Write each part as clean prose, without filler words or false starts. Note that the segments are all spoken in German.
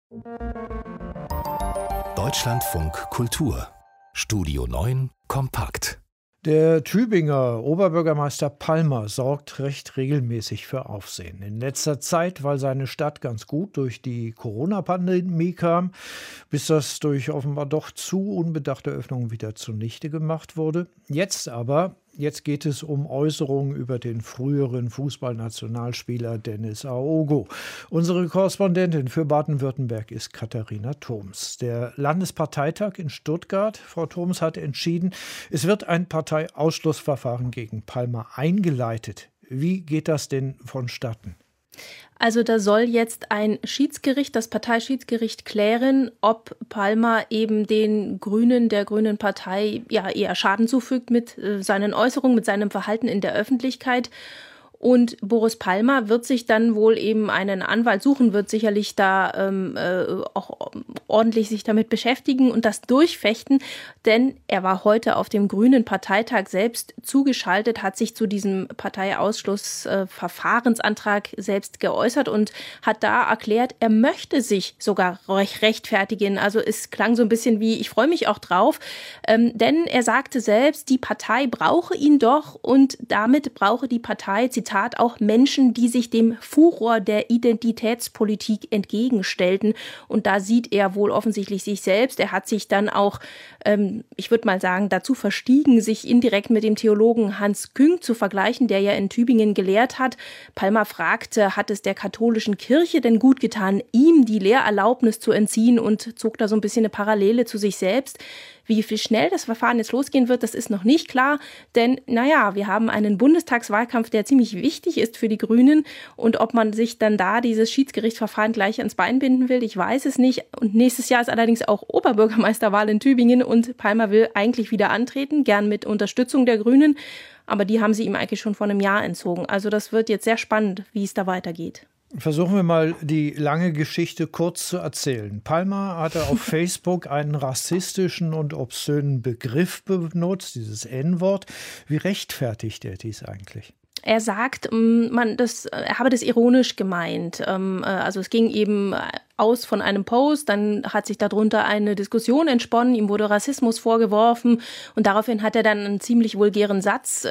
Deutschlandfunk Kultur Studio 9 kompakt. Der Tübinger Oberbürgermeister Palmer sorgt recht regelmäßig für Aufsehen. In letzter Zeit, weil seine Stadt ganz gut durch die Corona-Pandemie kam, bis das durch offenbar doch zu unbedachte Öffnungen wieder zunichte gemacht wurde. Jetzt geht es um Äußerungen über den früheren Fußballnationalspieler Dennis Aogo. Unsere Korrespondentin für Baden-Württemberg ist Katharina Thoms. Der Landesparteitag in Stuttgart, Frau Thoms, hat entschieden, es wird ein Parteiausschlussverfahren gegen Palmer eingeleitet. Wie geht das denn vonstatten? Also da soll jetzt ein Schiedsgericht, das Parteischiedsgericht, klären, ob Palmer eben den Grünen, der Grünen Partei, eher Schaden zufügt mit seinen Äußerungen, mit seinem Verhalten in der Öffentlichkeit. Und Boris Palmer wird sich dann wohl eben einen Anwalt suchen, wird sicherlich da auch ordentlich sich damit beschäftigen und das durchfechten, denn er war heute auf dem Grünen Parteitag selbst zugeschaltet, hat sich zu diesem Parteiausschlussverfahrensantrag selbst geäußert und hat da erklärt, er möchte sich sogar rechtfertigen. Also es klang so ein bisschen wie, ich freue mich auch drauf, denn er sagte selbst, die Partei brauche ihn doch und damit brauche die Partei, Zitat, auch Menschen, die sich dem Furor der Identitätspolitik entgegenstellten. Und da sieht er wohl offensichtlich sich selbst. Er hat sich dann auch, ich würde mal sagen, dazu verstiegen, sich indirekt mit dem Theologen Hans Küng zu vergleichen, der ja in Tübingen gelehrt hat. Palmer fragte, hat es der katholischen Kirche denn gut getan, ihm die Lehrerlaubnis zu entziehen, und zog da so ein bisschen eine Parallele zu sich selbst. Wie viel schnell das Verfahren jetzt losgehen wird, das ist noch nicht klar, denn wir haben einen Bundestagswahlkampf, der ziemlich wichtig ist für die Grünen, und ob man sich dann da dieses Schiedsgerichtsverfahren gleich ans Bein binden will, ich weiß es nicht. Und nächstes Jahr ist allerdings auch Oberbürgermeisterwahl in Tübingen und Palmer will eigentlich wieder antreten, gern mit Unterstützung der Grünen, aber die haben sie ihm eigentlich schon vor einem Jahr entzogen. Also das wird jetzt sehr spannend, wie es da weitergeht. Versuchen wir mal, die lange Geschichte kurz zu erzählen. Palmer hatte auf Facebook einen rassistischen und obszönen Begriff benutzt, dieses N-Wort. Wie rechtfertigt er dies eigentlich? Er sagt, er habe das ironisch gemeint. Also es ging eben aus von einem Post, dann hat sich darunter eine Diskussion entsponnen, ihm wurde Rassismus vorgeworfen und daraufhin hat er dann einen ziemlich vulgären Satz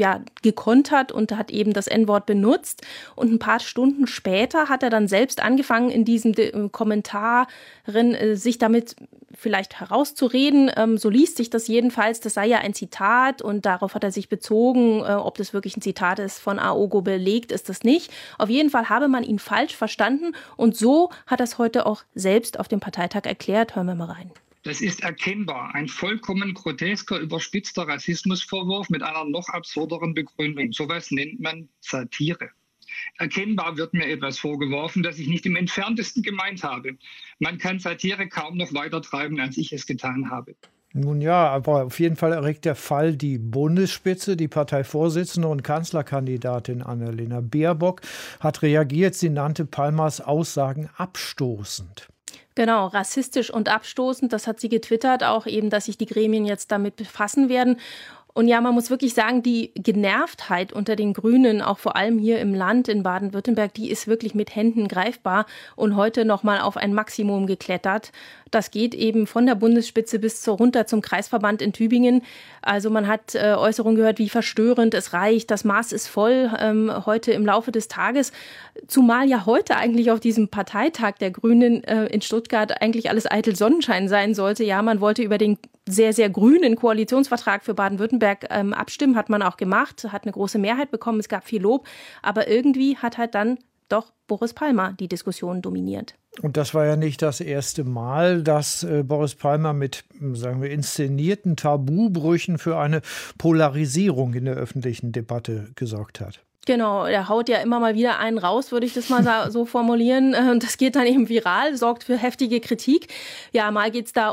gekontert und hat eben das N-Wort benutzt, und ein paar Stunden später hat er dann selbst angefangen, in diesem Kommentar sich damit vielleicht herauszureden, so liest sich das jedenfalls, das sei ja ein Zitat und darauf hat er sich bezogen, ob das wirklich ein Zitat ist von Aogo, belegt ist das nicht. Auf jeden Fall habe man ihn falsch verstanden und so hat er es heute auch selbst auf dem Parteitag erklärt. Hören wir mal rein. Das ist erkennbar ein vollkommen grotesker, überspitzter Rassismusvorwurf mit einer noch absurderen Begründung. Sowas nennt man Satire. Erkennbar wird mir etwas vorgeworfen, das ich nicht im Entferntesten gemeint habe. Man kann Satire kaum noch weiter treiben, als ich es getan habe. Nun ja, aber auf jeden Fall erregt der Fall die Bundesspitze. Die Parteivorsitzende und Kanzlerkandidatin Annalena Baerbock hat reagiert. Sie nannte Palmers Aussagen abstoßend. Genau, rassistisch und abstoßend. Das hat sie getwittert, auch eben, dass sich die Gremien jetzt damit befassen werden. Und ja, man muss wirklich sagen, die Genervtheit unter den Grünen, auch vor allem hier im Land in Baden-Württemberg, die ist wirklich mit Händen greifbar und heute nochmal auf ein Maximum geklettert. Das geht eben von der Bundesspitze bis runter zum Kreisverband in Tübingen. Also man hat Äußerungen gehört, wie verstörend, es reicht, das Maß ist voll heute im Laufe des Tages. Zumal ja heute eigentlich auf diesem Parteitag der Grünen in Stuttgart eigentlich alles eitel Sonnenschein sein sollte. Ja, man wollte über den sehr, sehr grünen Koalitionsvertrag für Baden-Württemberg abstimmen, hat man auch gemacht, hat eine große Mehrheit bekommen, es gab viel Lob, aber irgendwie hat halt dann doch Boris Palmer die Diskussion dominiert. Und das war ja nicht das erste Mal, dass Boris Palmer mit, sagen wir, inszenierten Tabubrüchen für eine Polarisierung in der öffentlichen Debatte gesorgt hat. Genau, er haut ja immer mal wieder einen raus, würde ich das mal so formulieren. Und das geht dann eben viral, sorgt für heftige Kritik. Ja, mal geht's da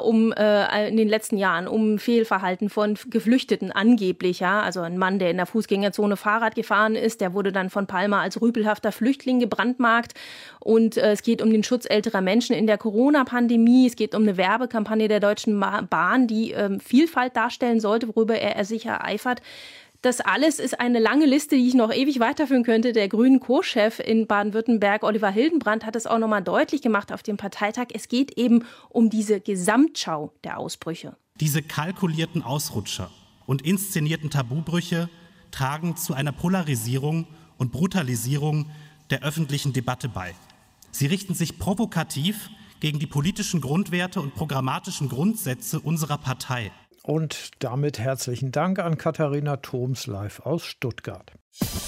in den letzten Jahren um Fehlverhalten von Geflüchteten angeblich. Ja, also ein Mann, der in der Fußgängerzone Fahrrad gefahren ist, der wurde dann von Palmer als rüpelhafter Flüchtling gebrandmarkt. Und es geht um den Schutz älterer Menschen in der Corona-Pandemie. Es geht um eine Werbekampagne der Deutschen Bahn, die Vielfalt darstellen sollte, worüber er sich ereifert. Das alles ist eine lange Liste, die ich noch ewig weiterführen könnte. Der grünen Co-Chef in Baden-Württemberg, Oliver Hildenbrand, hat es auch nochmal deutlich gemacht auf dem Parteitag. Es geht eben um diese Gesamtschau der Ausbrüche. Diese kalkulierten Ausrutscher und inszenierten Tabubrüche tragen zu einer Polarisierung und Brutalisierung der öffentlichen Debatte bei. Sie richten sich provokativ gegen die politischen Grundwerte und programmatischen Grundsätze unserer Partei. Und damit herzlichen Dank an Katharina Thoms live aus Stuttgart.